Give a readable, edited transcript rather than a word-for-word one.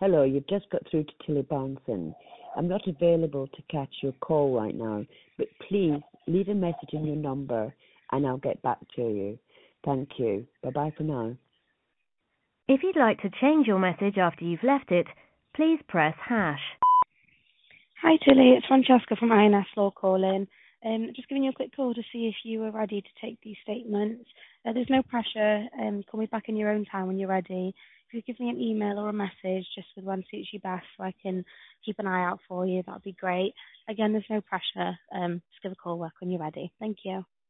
Hello, you've just got through to Tilly Barnson. I'm not available to catch your call right now, but please leave a message in your number and I'll get back to you. Thank you. Bye-bye for now. If you'd like to change your message after you've left it, please press hash. Hi Tilly, it's Francesca from INS Law calling. Just giving you a quick call to see if you were ready to take these statements. There's no pressure. Call me back in your own time when you're ready. If you give me an email or a message just with one suits you best so I can keep an eye out for you, that'd be great. Again, there's no pressure. Just give a call back when you're ready. Thank you.